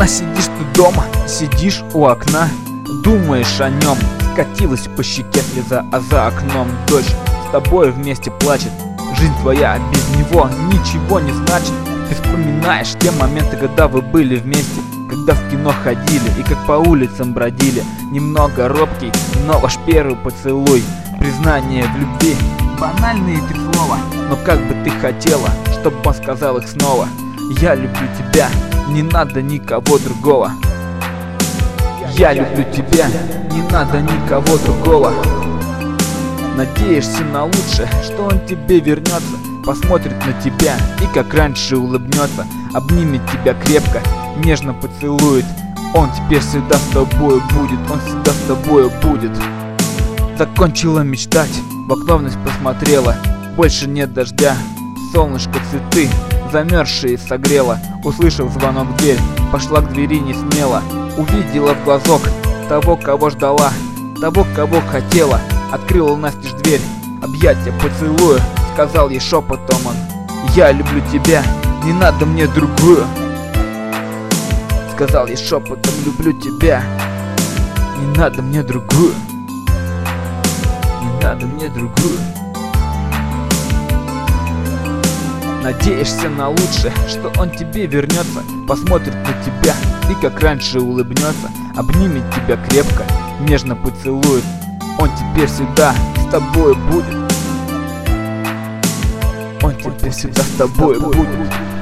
А сидишь ты дома, сидишь у окна, думаешь о нем, скатилась по щеке слеза, а за окном дождь с тобой вместе плачет. Жизнь твоя без него ничего не значит. Ты вспоминаешь те моменты, когда вы были вместе, когда в кино ходили и как по улицам бродили. Немного робкий, но ваш первый поцелуй, признание в любви, банальные 3 слова. Но как бы ты хотела, чтобы он сказал их снова: я люблю тебя, не надо никого другого. Я люблю тебя, не надо никого другого. Надеешься на лучшее, что он тебе вернется, посмотрит на тебя и как раньше улыбнется, обнимет тебя крепко, нежно поцелует. Он теперь всегда с тобой будет, он всегда с тобой будет. Закончила мечтать, в окно вновь посмотрела, больше нет дождя, солнышко цветы замерзшие согрела. Услышав звонок в дверь, пошла к двери не смело, увидела в глазок того, кого ждала, того, кого хотела. Открыла настежь дверь, объятия, поцелуя, сказал ей шепотом он: я люблю тебя, не надо мне другую. Сказал ей шепотом: люблю тебя, не надо мне другую. Не надо мне другую. Надеешься на лучшее, что он тебе вернется, посмотрит на тебя и как раньше улыбнется, обнимет тебя крепко, нежно поцелует. Он теперь всегда с тобой будет. Он теперь всегда с тобой будет.